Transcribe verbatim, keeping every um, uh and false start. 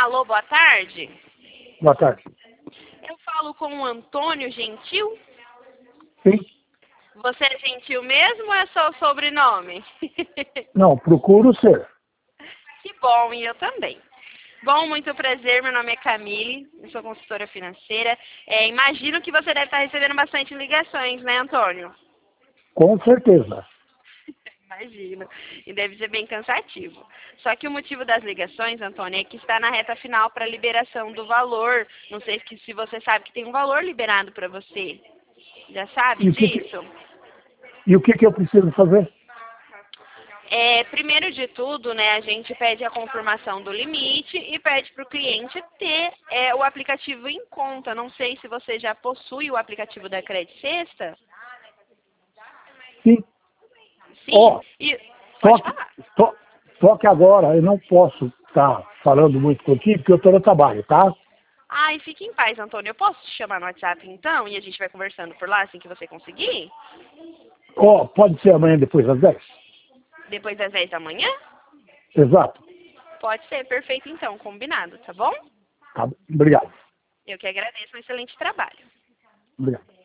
Alô, boa tarde. Boa tarde. Eu falo com o Antônio Gentil. Sim? Você é gentil mesmo ou é só o sobrenome? Não, procuro ser. Que bom, e eu também. Bom, muito prazer, meu nome é Camille, eu sou consultora financeira. É, imagino que você deve estar recebendo bastante ligações, né, Antônio? Com certeza. Imagino. E deve ser bem cansativo. Só que o motivo das ligações, Antônio, é que está na reta final para a liberação do valor. Não sei se se você sabe que tem um valor liberado para você. Já sabe E o que, disso? que, e o que, que eu preciso fazer? É, primeiro de tudo, né, a gente pede a confirmação do limite e pede para o cliente ter é, o aplicativo em conta. Não sei se você já possui o aplicativo da Credit Sexta. Sim. Sim, Ó, e só, pode que, falar. só, só que agora eu não posso estar falando muito contigo, porque eu estou no trabalho, tá? Ai, fique em paz, Antônio. Eu posso te chamar no WhatsApp então e a gente vai conversando por lá assim que você conseguir? Ó, pode ser amanhã depois das dez? Depois das dez da manhã? Exato. Pode ser, perfeito então, combinado, tá bom? Tá, obrigado. Eu que agradeço, um excelente trabalho. Obrigado.